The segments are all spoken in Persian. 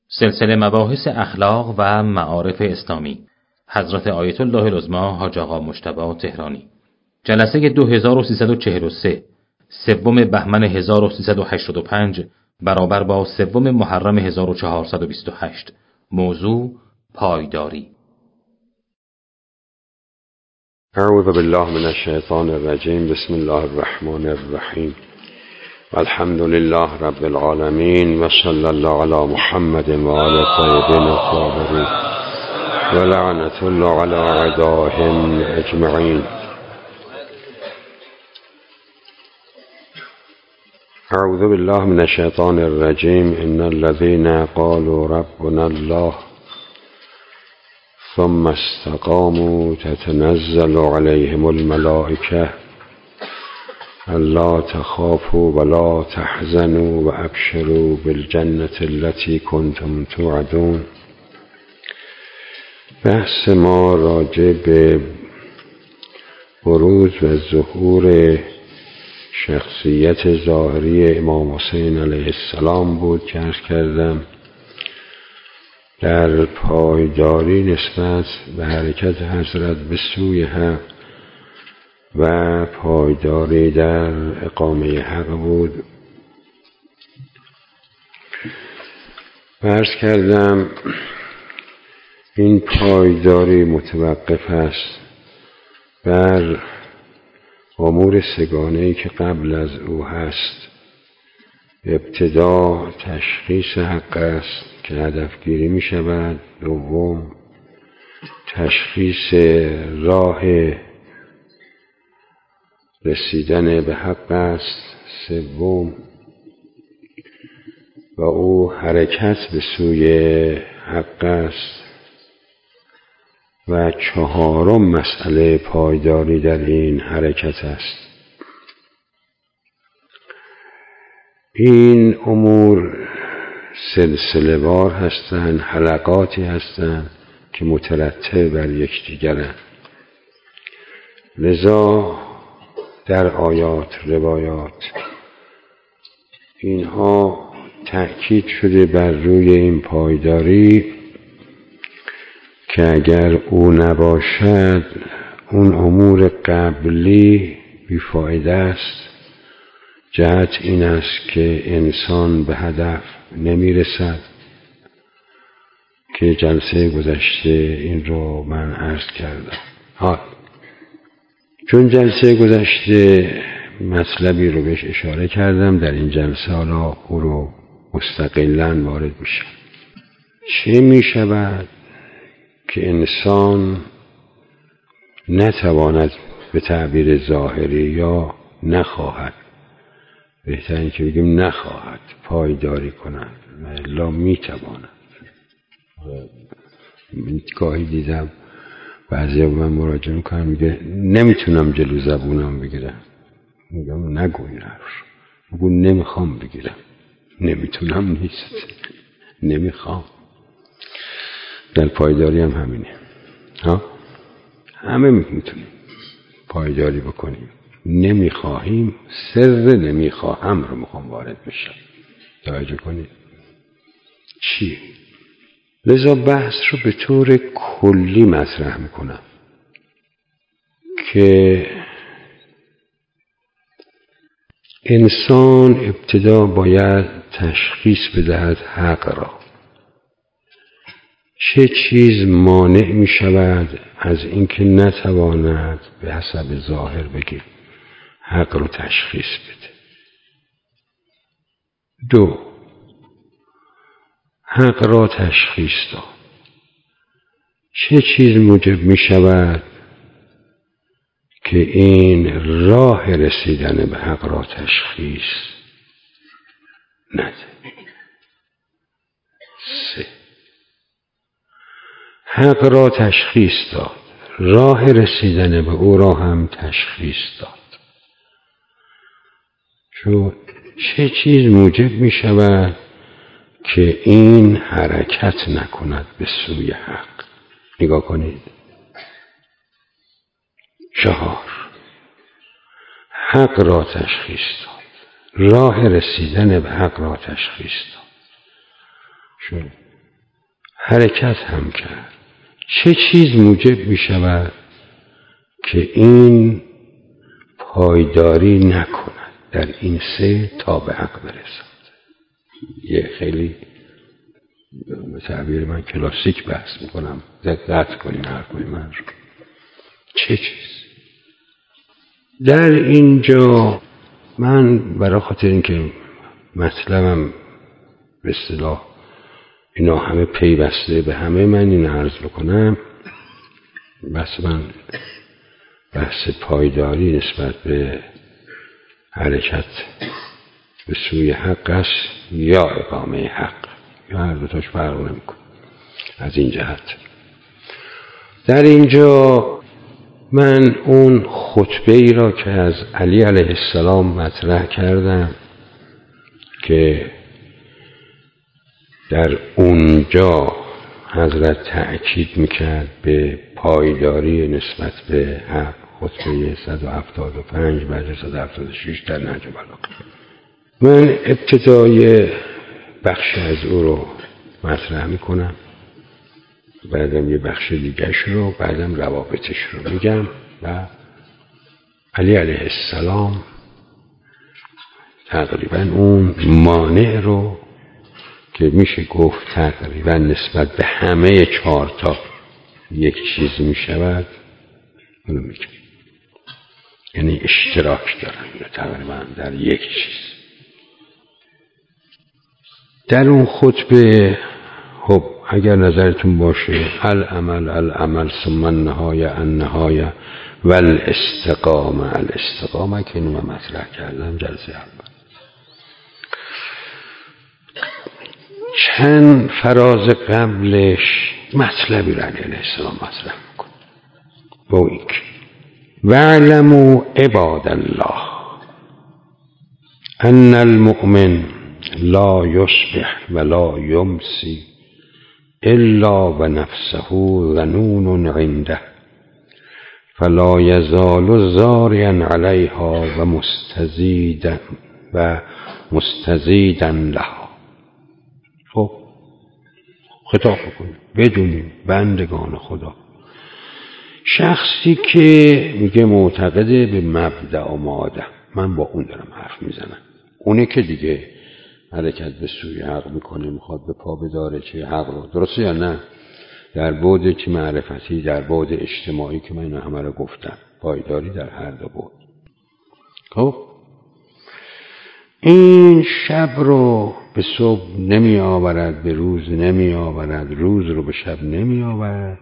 سلسله مباحث اخلاق و معارف اسلامی حضرت آیت الله العظمی حاج آقا مجتبی تهرانی جلسه 2343 سوم بهمن 1385 برابر با سوم محرم 1428 موضوع پایداری. اعوذ بالله من الشیطان الرجیم. بسم الله الرحمن الرحیم. الحمد لله رب العالمین و صلی الله علی محمد و آل الطیبین الطاهرین و لعنت الله علی اعدائهم اجمعین. اعوذ بالله من الشیطان الرجیم. ان الذين قالوا ربنا الله ثم استقاموا تتنزل عليهم الملائكة ألا تخافوا ولا تحزنوا وأبشروا بالجنة التي كنتم توعدون. بحث ما راجع به بروز و ظهور شخصیت ظاهری امام حسین علیه السلام بود که عرض کردم در پایداری نسبت به حرکت حضرت به سوی حق و پایداری در اقامه حق بود. عرض کردم این پایداری متوقف است بر امور سگانه‌ای که قبل از او هست. ابتدا تشخیص حق است که هدفگیری می شود. دوم تشخیص راه رسیدن به حق است. سوم و او حرکت به سوی حق است. و چهارم مسئله پایداری در این حرکت است. این امور سلسله وار هستند، حلقاتی هستند که مترتب بر یکدیگرند. لذا در آیات روایات اینها تأکید شده بر روی این پایداری که اگر او نباشد اون امور قبلی بیفایده است. جهت این است که انسان به هدف نمیرسد که جلسه گذشته این رو من عرض کردم. چون جلسه گذشته مطلبی رو بهش اشاره کردم، در این جلسه حالا او رو مستقلاً وارد میشم. چه میشود که انسان نتواند به تعبیر ظاهری یا نخواهد، بهترین که بگیم نخواهد پایداری کند، الا میتواند. گاهی دیدم بعضی به من مراجعه میکنن میگه نمیتونم جلو زبونم بگیرم. میگم نگوی حرف، بگو نمیخوام بگیرم. نمیتونم نیست، نمیخوام. در پایداری هم همینه. همه میتونیم پایداری بکنیم، نمیخواهیم. سر نمیخواهم رو میخوام وارد بشم. توجه کنید چی؟ لذا بحث رو به طور کلی مطرح میکنم که انسان ابتدا باید تشخیص بدهد حق را. چه چیز مانع می شود از اینکه نتواند به حسب ظاهر بگیم حق رو تشخیص بده. دو، حق را تشخیص داد. چه چیز موجب می شود که این راه رسیدن به حق را تشخیص نده. سه، حق را تشخیص داد، راه رسیدن به او را هم تشخیص داد. چون چه چیز موجب می شود که این حرکت نکند به سوی حق؟ نگاه کنید. 4، حق را تشخیص داد، راه رسیدن به حق را تشخیص داد. حرکت هم کرد. چه چیز موجب می شود که این پایداری نکند در این سیر تا به حق برسد؟ یه خیلی به تعبیر من کلاسیک بحث میکنم، دقت کنین حرفای من رو. چه چیز؟ در اینجا من برای خاطر اینکه مطلبم به اصطلاح اینا همه پیوسته به همه، من این عرض بکنم. بس من بحث پایداری نسبت به حرکت به سوی حق است یا اقامه حق، یا هر دوتاش فرق نمی‌کنه. از این جهت در اینجا من اون خطبه ای را که از علی علیه السلام مطرح کردم که در اونجا حضرت تأکید میکرد به پایداری نسبت به حق، خطبه 175 بعد 176 در نهج البلاغه. من ابتدای بخش از او رو مطرح میکنم، بعدم یه بخش دیگهش رو، بعدم روابطش رو میگم. و علی علیه السلام تقریبا اون مانع رو که میشه گفت تقریبا نسبت به همه 4 تا یک چیز میشود اونو میگم، یعنی اشتراک دارن تقریبا در یک چیز. در اون خطبه خب اگر نظرتون باشه العمل ثم النهایه والاستقامه که اینو من مطرح کردم جلسه اول. چند فراز قبلش مطلبی را علیه السلام مطرح میکنه با اینکه وَاعْلَمُوا عباد الله ان المؤمن لا یصبح ولا یمسی الا و نفسه ظنون عنده فلا یزال زاریا علیها و مستزیدا لها. خب خطاب بکنیم بدونیم بندگان خدا، شخصی که میگه معتقده به مبدأ و ماده، من با اون دارم حرف میزنم، اونه که دیگه حرکت به سوی حق میکنه، میخواد به پا بداره چه حق رو، درسته یا نه؟ در بعد که معرفتی، در بعد اجتماعی که من اینا همه رو گفتم، پایداری در هر دو بعد. خب این شب رو به صبح نمی آورد، به روز نمی آورد، روز رو به شب نمی آورد،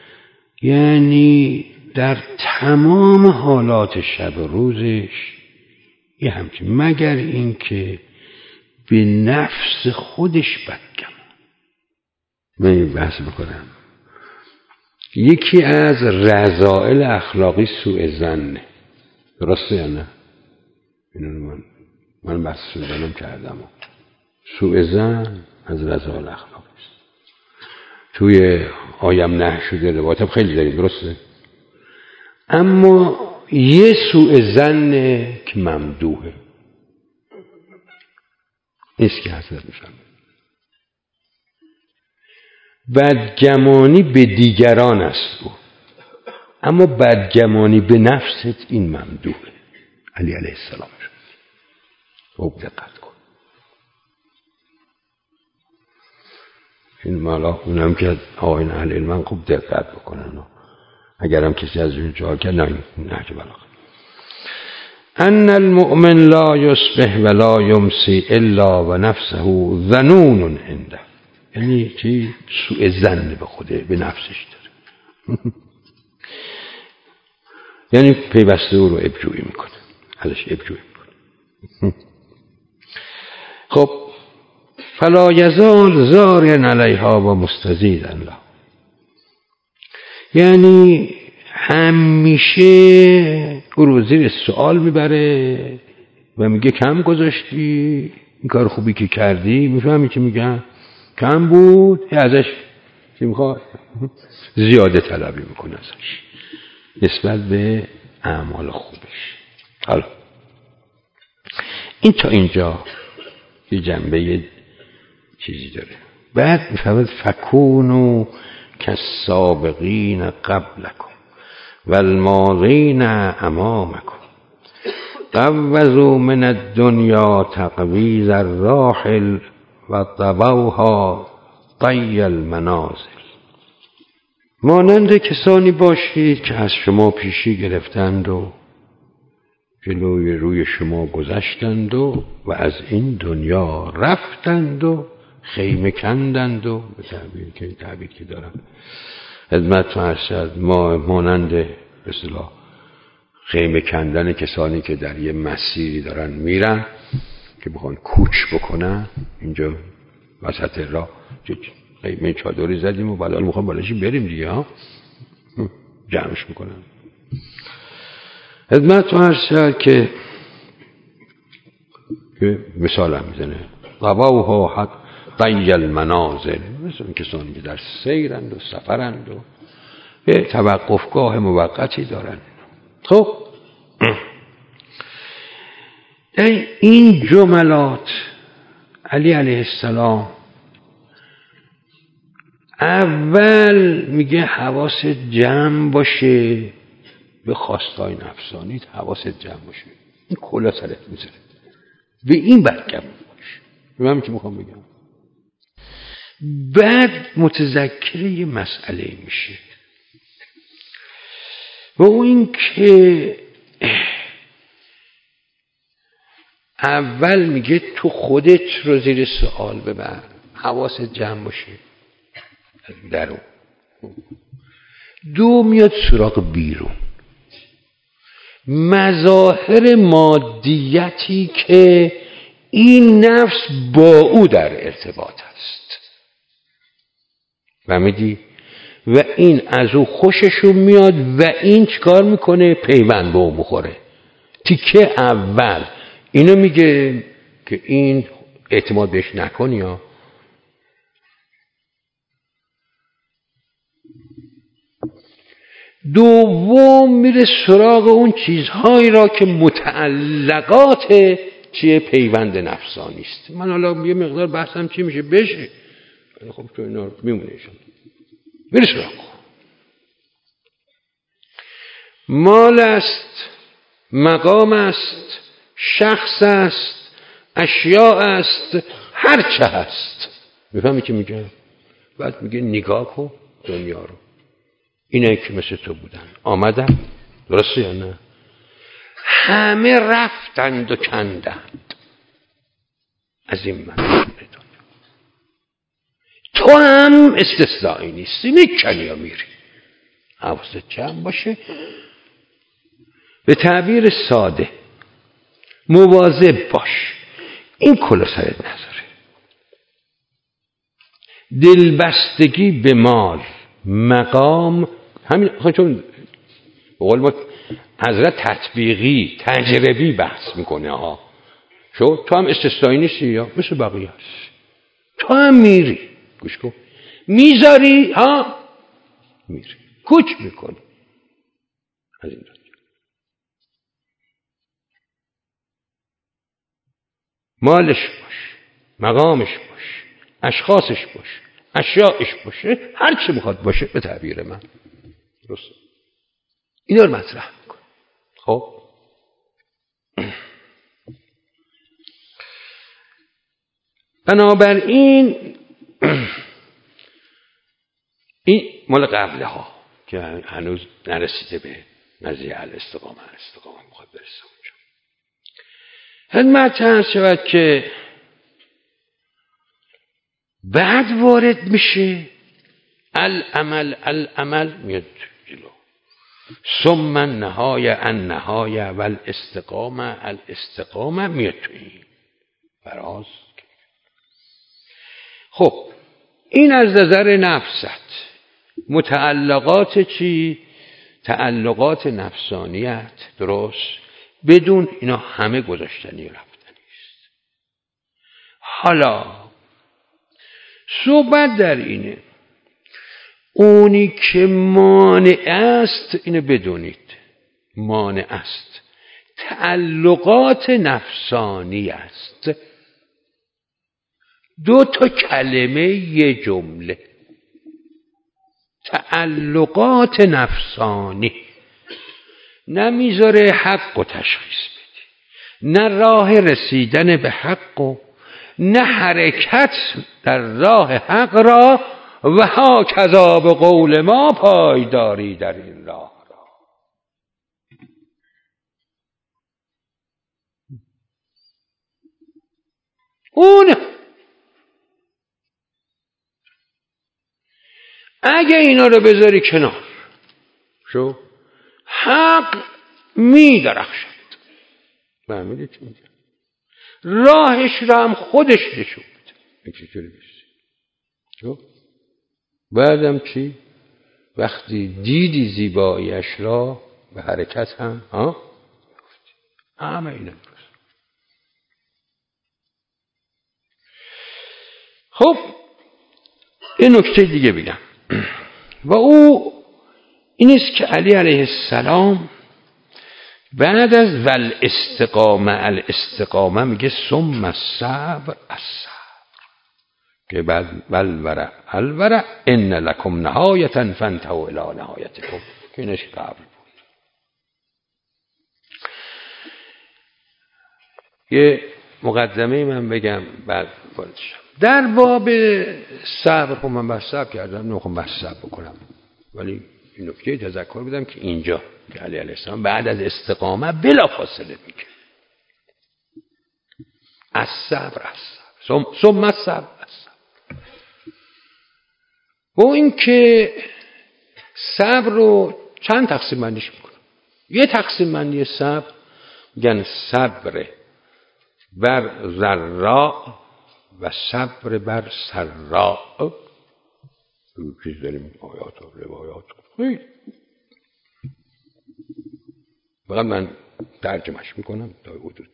یعنی در تمام حالات شب و روزش یه همچین، مگر این که به نفس خودش بدگمان. من این بحث بکنم، یکی از رذائل اخلاقی سوء ظنه، درسته یا نه؟ اینو من بحث سوء ظنم کردم. سوء ظن از رذائل اخلاقی است. توی آیم نه شده روایت خیلی داریم، درسته؟ اما یه سوء ظنه که ممدوحه، نیست که حسد میشم. بدگمانی به دیگران است او، اما بدگمانی به نفست این ممدوحه. علی علیه السلام شد. خوب دقت کن. این مالا اونم که آقایان اهل علم خوب دقت بکنن، اگرم کسی از اون جا کرد نه نهج البلاغه. ان المؤمن لا یصبح ولا یمسی الا و نفسه ظنون عنده، یعنی چی؟ سوء ظن به خوده، به نفسش داره. یعنی پیوسته او رو ابجویی میکنه، ازش ابجویی میکنه. خب فلا یزال زاریا علیها و مستزیدا لها، یعنی همیشه او رو زیر سوال میبره و میگه کم گذاشتی، این کار خوبی که کردی، میفهمی که میگن کم بود، ازش چی میخواد؟ زیاده طلبی میکنه ازش نسبت به اعمال خوبش. حالا این تا اینجا یه جنبه چیزی داره، بعد میفهمد فکونوا کالسابقین قبلکم والماضین امامکم قوضوا من الدنیا تقویض الراحل و طووها طی المنازل. مانند کسانی باشید که از شما پیشی گرفتند و جلوی روی شما گذشتند و از این دنیا رفتند و خیمه کندند و به تعبیر که دارم خدمتتون عرض شد، ما مانند به اصطلاح خیمه کندن کسانی که در یه مسیری دارن میرن که بخوان کوچ بکنن، اینجا وسط راه خیمه چادری زدیم و بعد میخوام بالاشی بریم دیگه ها، جمعش میکنن. خدمتتون عرض شد که مثال هم میزنه طووها طی المنازل، مثل کسانی که در سیرند و سفرند و یه توقفگاه موقتی دارن. خب در این جملات علی علیه السلام اول میگه حواست جمع باشه به خواستهای نفسانیت، حواست جمع باشه، این کلا سرت میذاره به این برکم باشه. به من که میخوام بگم بعد متذکر یه مسئله میشه و این که اول میگه تو خودت رو زیر سوال ببر، حواست جمع باشه از درون. دو میاد سراغ بیرون، مظاهر مادیتی که این نفس با او در ارتباط است فهمیدی؟ و این از او خوششون میاد و این چیکار میکنه؟ پیوند به او بخوره. تیکه اول اینو میگه که این اعتماد بهش نکنی یا دوم میره سراغ اون چیزهایی را که متعلقات چیه؟ پیوند نفسانی است. من حالا یه مقدار بحثم چی میشه بشه، خب تو اینا میمونه ایشون میره سراغ مال است، مقام است، شخص است، اشیاء است، هر چه هست. میفهمی که میگه؟ بعد میگه نگاه کن دنیا رو، اینایی که مثل تو بودن آمدن، درسته یا نه؟ همه رفتند و کندند از این منظور دنیا. تو هم استثنایی نیستی، میکنی یا میری. حواست جمع باشه، به تعبیر ساده مواظب باش این کلا سرت نذاره. دلبستگی به مال، مقام، همین چون به قول ما حضرت تطبیقی تجربی بحث میکنه ها. شو تو هم استثنایی نیستی یا مثل بقیه هست، تو هم میری، گوش کن، میذاری ها، میری کوچ میکنی از این دنیا. مالش باش، مقامش باش، اشخاصش باش، اشیاءش باشه، هر چی میخواد باشه به تعبیر من، درست اینا رو مطرح میکن. خب بنابراین این مال قبله ها که هنوز نرسیده به نزیه الاستقامه میخواد برسه اونجا. خدمت عرض شود که بعد وارد میشه العمل میاد جلو، ثم النهایه و الاستقامه میاد تو این فراز. خب این از نظر نفست، متعلقات چی؟ تعلقات نفسانیت، درست؟ بدون اینا همه گذاشتنی و رفتنی است. حالا صحبت در اینه اونی که مانع است، اینو بدونید مانع است، تعلقات نفسانی است. دو تا کلمه یه جمله، تعلقات نفسانی، نمیذاره حق و تشخیص بدی، نه راه رسیدن به حق و نه حرکت در راه حق را و ها کذا به قول ما پایداری در این راه را. اون اگه اینا رو بذاری کنار شو حق می درخشد. فهمیدی چی میگم؟ راهش را هم خودش نشون بده. چطوری بشی؟ شو بعدم چی؟ وقتی دیدی زیباییش را به حرکت هم همه اینا درست. خب این نکته دیگه بگم و او این است که علی علیه السلام بعد از الاستقامه میگه ثم الصبر که بعد الورع ان لکم نهایتا فانتهوا الی نهایتکم که اینش قبل بود. یه مقدمه من بگم بعد واردشم در باب صبر. خب من بس صبر کردم نمیخوام بس صبر بکنم، ولی این نکته تذکر بدم که اینجا که علی علیه السلام بعد از استقامه بلا فاصله میگه الصبر ثم الصبر. و این که صبر رو چند تقسیم بندیش میکنم. یه تقسیم بندی صبر میگن صبر بر ضراء و صبر بر سراء. چیز داریم آیات و روایات فقط من ترجمهش میکنم تا حدود.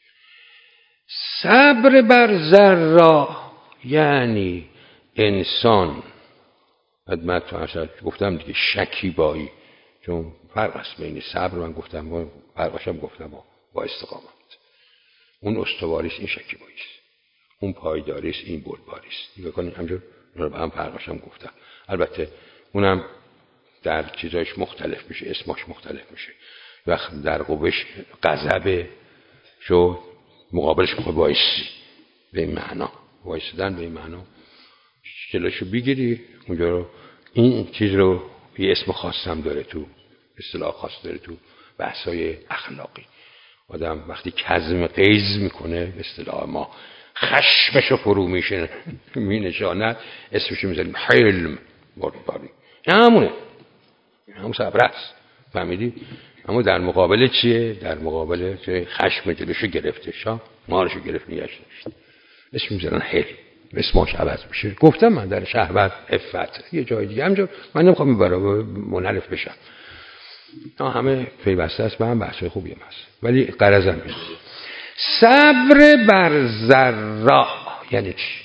صبر بر ضراء یعنی انسان خدمت تو گفتم دیگه شکیبایی، چون فرق است بین صبر من گفتم فرقشم گفتم با استقامت. اون استواریست این شکیباییست، اون پایداریست این بردباریست. نگاه کنید همجور هم فرقشم گفتم. البته اونم در چیزایش مختلف میشه، اسماش مختلف میشه. وقت در قوش غضب شو مقابلش میخوای وایسی به این معنا، وایسیدن به این معنا جلوشو بگیری اونجا رو. این چیز رو یه اسم خاص هم داره تو اصطلاح خاص داره تو بحثای اخلاقی. آدم وقتی کظم غیظ میکنه به اصطلاح ما خشمشو فرو میشه مینشاند اسمشو میذاریم حلم بردباری. همونه همون صبر است. فهمیدی؟ اما در مقابل چیه؟ در مقابل چه خشم جلوشو گرفته شا مارشو گرفت نیاش داشت اسم میذارن حلم. اسمش عوض میشه. گفتم من در شهوت عفت یه جای دیگه همجور من نمیخوام این برای منحرف بشم، همه پیوسته است به هم بحثای خوبی هم هست، ولی غرضم اینه صبر بر ضراء یعنی چی؟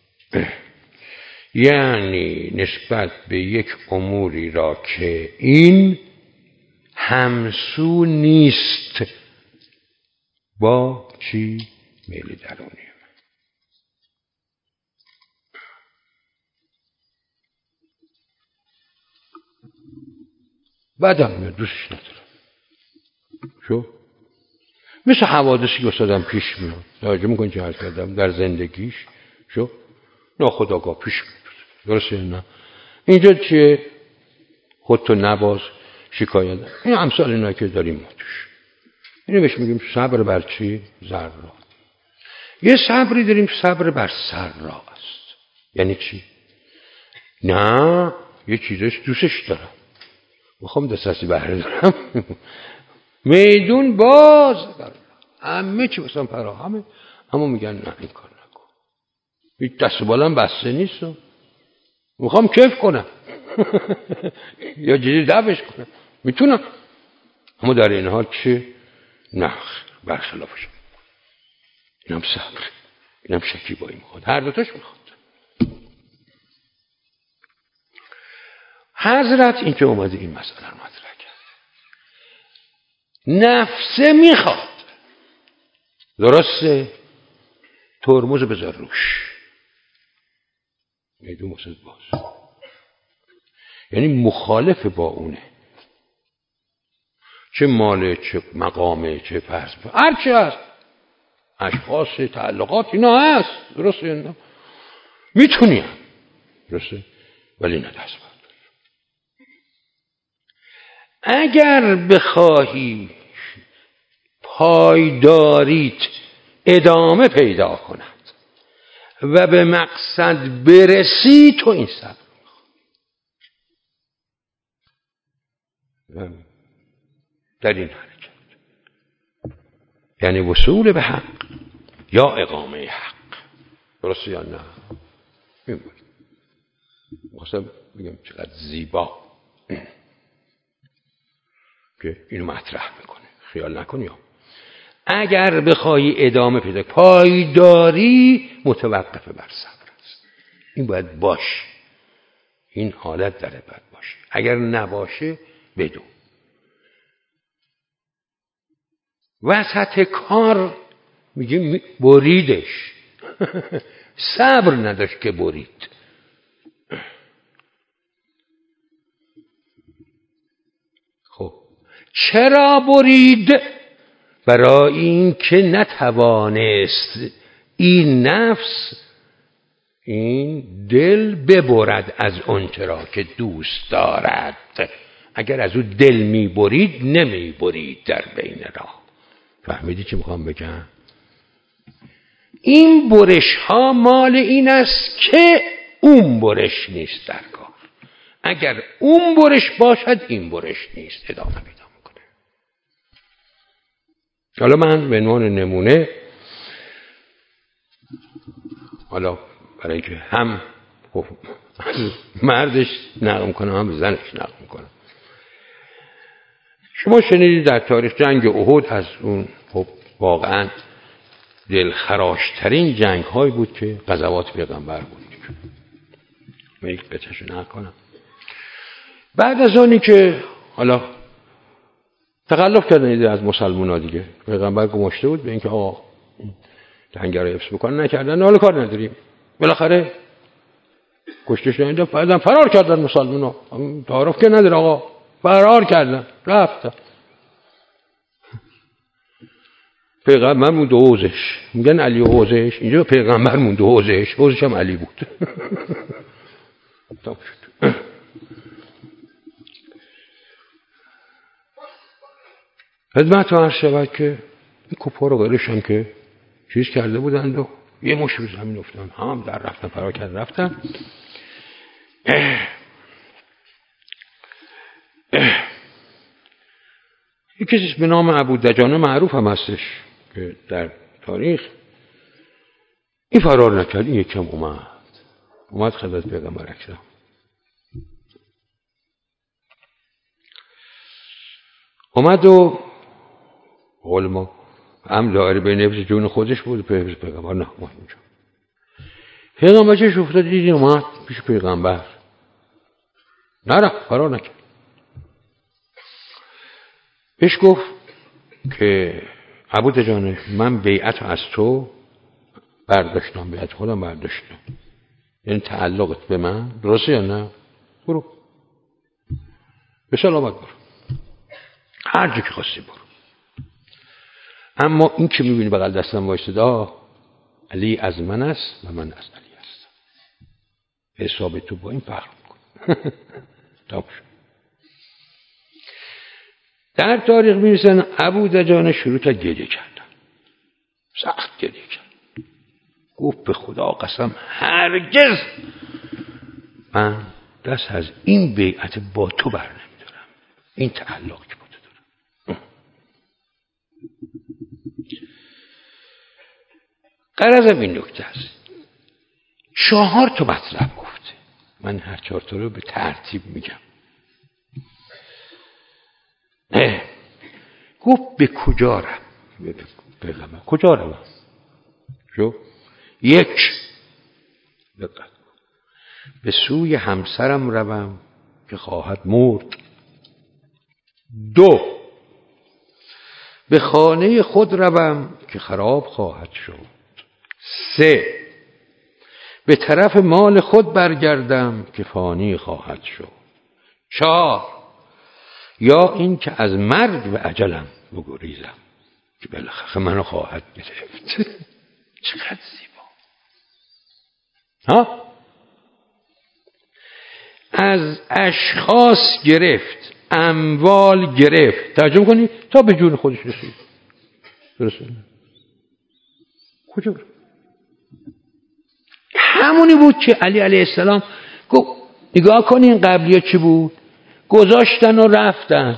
یعنی نسبت به یک اموری را که این همسو نیست با چی؟ میل درونی. بعدم میاد دوستش ندارم شو مثل حوادثی که استادم پیش میاد توجه میکنی چه حرف کردم در زندگیش شو ناخودآگاه پیش میاد. درسته نه؟ اینجا چیه؟ خودتو نباز شکایت این امثال اینا که داریم ما توش. اینو بهش میگیم صبر بر چی؟ ضراء. یه صبری داریم صبر بر سراء است. یعنی چی؟ نه یه چیزش دوستش دارم میخوام دسترسی بهره دارم میدون باز همه چی بسن فراهمه، اما میگن نه این کار نکن، هیچ دست بالم بسته نیست میخوام کیف کنم یا جدی دفعش کنم میتونم، اما در این حال چی؟ نه برخلافش. اینم صبر، اینم شکیبایی میخواد، هر دوتاش میخواد. حضرت اینجا اومده این مسئله رو مطرح کرد. نفسه میخواد، درسته؟ ترمز بذار روش، میدون واسه باز، یعنی مخالف با اونه، چه ماله، چه مقامه، چه فرض، هر چی هست، اشخاص، تعلقات، اینا هست، درسته؟ اینا میتونیم، درسته؟ ولی نه دست بردار. اگر بخواهی پایداریت ادامه پیدا کند و به مقصد برسی، تو این صبر در این حرکت، یعنی وصول به حق یا اقامه حق، درسته یا نه؟ این بود مثلا بگم چقدر زیبا که اینو مطرح میکنه، خیال نکن. یا اگر بخوای ادامه پیدا، پایداری متوقف بر صبر است. این باید باشه، این حالت داره باید باشه. اگر نباشه بدون وسط کار میگه بریدش صبر نداشت که برید. خب چرا برید؟ برای این که نتوانست این نفس، این دل ببرد از آنچه را که دوست دارد. اگر از او دل میبرید نمیبرید در بین راه. فهمیدی چی میخوام بگم؟ این برش ها مال این است که اون برش نیست در کار. اگر اون برش باشد این برش نیست، ادامه پیدا میکنه. حالا من به عنوان نمونه، حالا برای که هم مردش نقل کنم هم زنش نقل کنم، شما شنیدید در تاریخ جنگ احد از اون خب واقعا دلخراشترین جنگ های بود که غزوات پیغمبر بود. من یک قطعه‌شو نقل کنم. بعد از اونی که حالا تخلف کردن از مسلمان ها دیگه، پیغمبر گماشته بود به اینکه آقا جنگ رو حفظ بکنن، نکردن، حالا کار نداریم، بالاخره کشته شدن، بعدم فرار کردن مسلمان ها، تعارف که نداره آقا، فرار کردن رفتن. پیغمبر مونده حوزش، میگن علی حوزش، اینجا پیغمبر مونده حوزش هم علی بود. خدمت عرض شود که این کفار و غیرش هم که چیز کرده بودند و یه مش به زمین افتادن، هم در رفتن، فرار کردن رفتن. یک کسی به نام ابودجانه معروف هم هستش که در تاریخ این فرار نکرد، این یکم اومد خدمت پیغمبر اکرم. اومد و قول ما هم دائره بین حفظ جون خودش بود به حفظ پیغمبر، نه اومد اینجا. پیغمبر چش افتاد دیدی اومد پیش پیغمبر، نرفت، فرار نکرد. بهش گفت که ابودجانه من بیعت از تو برداشتم، بیعت خودم برداشتم، یعنی تعلقت به من درسته یا نه؟ برو به سلامت برو، هر جا که خواستی برو. اما این که میبینی بغل دستم وایساده، علی از من است و من از علی هستم، حساب تو با این فرق میکنه. تمام شد. در تاریخ میرسن ابودجانه شروع کرد گریه کردن، سخت گریه کرد. گفت به خدا قسم هرگز من دست از این بیعت با تو بر نمیدارم، این تعلق که با تو دارم. غرضم این نکته است، 4 تا مطلب گفته، من هر 4 تا رو به ترتیب میگم. گفت به کجا رم؟ پیغمبر کجا روم؟ شو 1 دقت، به سوی همسرم روم که خواهد مرد. 2 به خانه خود روم که خراب خواهد شد. 3 به طرف مال خود برگردم که فانی خواهد شد. 4 یا این که از مرگ و اجلم بگریزم که بالاخره منو خواهد گرفت. چقدر زیبا. ها؟ از اشخاص گرفت، اموال گرفت، ترجمه کنی تا به جون خودش رسید. درسته؟ کجا برد؟ همونی بود که علی علیه السلام گفت نگاه کنین قبلی ها چی بود؟ گذاشتن و رفتن.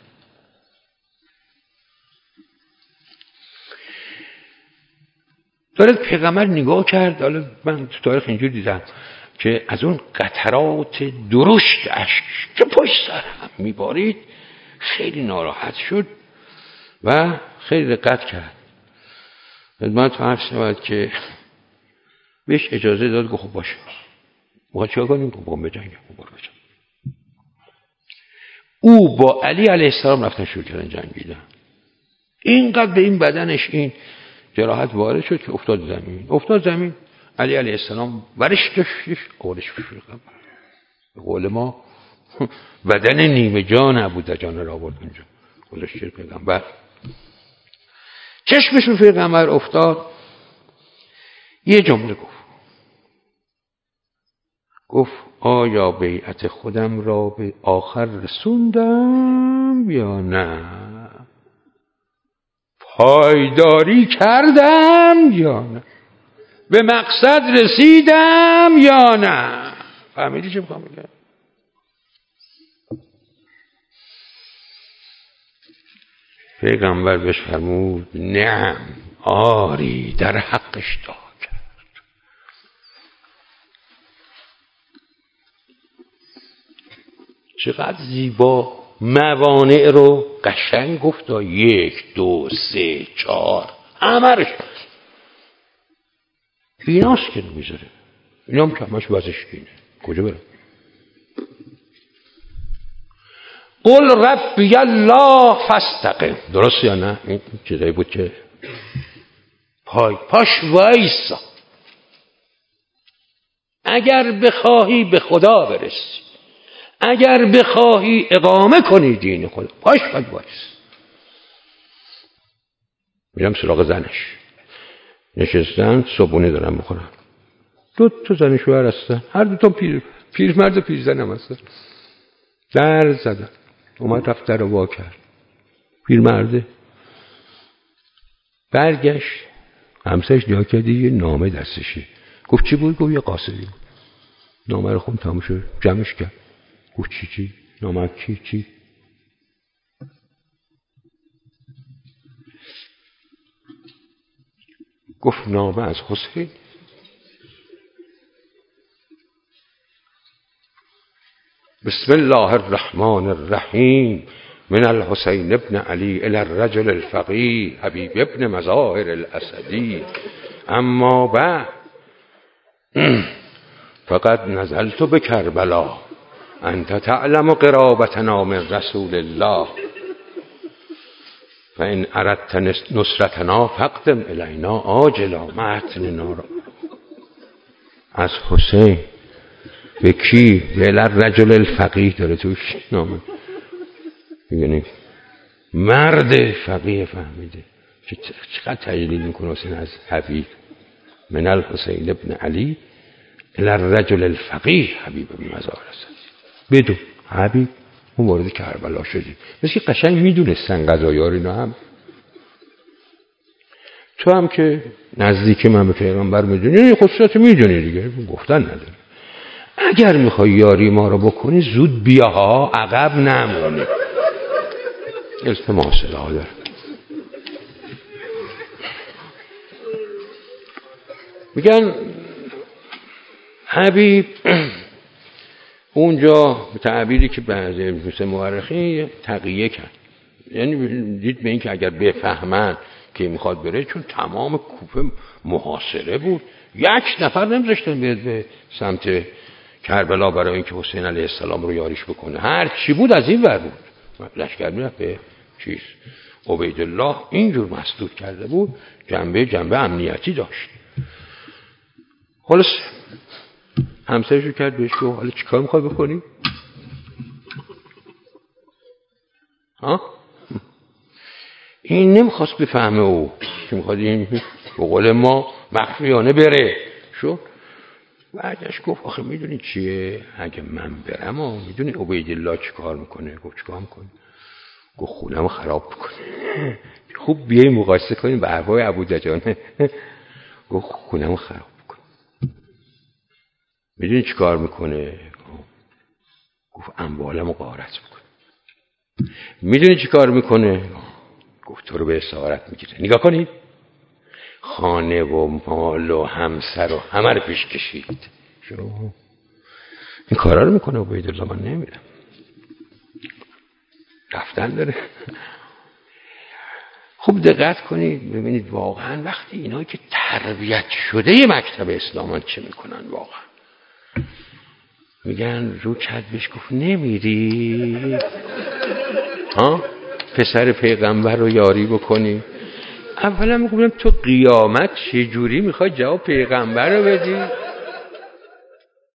داره پیغمبر نگاه کرد. حالا من تو تاریخ اینجور دیدم که از اون قطرات درشت اشک که پشت سر هم میبارید خیلی ناراحت شد و خیلی رقت کرد. خدمت عرض شود که بهش اجازه داد. گفت خب باشه ما چیکار کنیم؟ با بجنگم. او با علی علیه السلام رفتن شروع کردن جنگیدن. اینقدر به این بدنش این جراحت وارد شد که افتاد زمین. علی علیه السلام ورش داشتش قولش بشورقم. به قول ما بدن نیمه جا نبود، جان را برد اونجا. قولش چیر پیغمبر چشمش رو پیغمبر افتاد. یه جمله گفت آیا بیعت خودم را به آخر رسوندم یا نه؟ پایداری کردم یا نه؟ به مقصد رسیدم یا نه؟ فهمیدی چه میخوام بگم؟ پیغمبر بهش فرمود نعم، آری، در حقش دعا کرد. چقدر زیبا موانع رو قشنگ گفت. 1 2 3 4 همه رو ایناست که نمیذاره. اینا هم که همش وزش اینه. کجا برم؟ قل ربی الله فاستقم. درست یا نه؟ این چیزایی بود که پاش وایسا. اگر بخواهی به خدا برسی، اگر بخواهی اقامه کنی دین خدا، پاش باید وایس. میرم سراغ زنش. نشستن صبحونه دارن بخورن. 2 زن شوهر هستن، هر 2 پیرمرد و پیرزن هم هستن. در زدن. اومد رفت در رو وا کرد. پیرمرده برگشت. همسرش نگاه کرد یه نامه دستشه. گفت چی بود؟ گفت یه قاصدی بود. نامه رو خوند تموم شد. جمعش کرد. گفت چی؟ نامه چی؟ گفت نامه از حسین. بسم الله الرحمن الرحیم من الحسین ابن علی الى الرجل الفقیه حبیب ابن مظاهر الاسدی اما بعد فقد نزلت بکربلا انت تعلم قرابتنا من رسول الله فان اردت نصرتنا فاقدم الینا عاجلا. متن نارا از حسین به کی؟ به الرجل الفقیه داره توش نامه. یعنی مرد فقیه فهمیده که چقدر تجلیل میکنه حسین از حبیب. من الحسین ابن علی الى الرجل الفقیه حبیب ابن مظاهر الاسدی. بدون حبیب اون وارد کربلا شدی. مثل که قشنگ میدونستن قضایا رو. اینا هم تو هم که نزدیک من به پیغمبر میدونی، خصوصیت میدونی دیگه، گفتن نداره. اگر میخوای یاری ما رو بکنی زود بیا ها، عقب نمونی. التماس داره. میگن حبیب اونجا به تعبیری که بعضی مثل مورخین تقیه کرد، یعنی دید به این که اگر بفهمن که میخواد بره، چون تمام کوفه محاصره بود، 1 نفر نمیذاشتن بیاد به سمت کربلا برای اینکه حسین علیه السلام رو یاریش بکنه. هر چی بود از این ور بود. لشکر میرفت به عبیدالله اینجور مسدود کرده بود. جنبه امنیتی داشت. خلاص همسرشو کرد بهش گفت حالا چیکار میخوای بکنی؟ این نمیخواست بفهمه او که میخواد این به قول ما مخفیانه بره. شو بعدش گفت آخه میدونی چیه، اگه من برم میدونی عبیدالله چی کار میکنه؟ گفت چی کار میکنه؟ گفت خونم خراب میکنه. خوب بیایی مقایسه کنیم به حرفای ابودجانه. گفت خونم خراب میکنه. میدونی چی کار میکنه؟ گفت اموالمو غارت میکنه. میدونی چی کار میکنه؟ گفت تو رو به اسارت میگیره. نگاه کنید، خانه و مال و همسر و همه رو پیش کشید. این کارا رو میکنه عبیدالله. من نمیرم. رفتن داره. خوب دقت کنید ببینید واقعا وقتی اینا که تربیت شده ی مکتب اسلامان چه میکنن. واقعا میگن رو کرد بهش گفت نمیری پسر پیغمبر رو یاری بکنی. اولا میگم تو قیامت چه جوری میخوای جواب پیغمبر رو بدی؟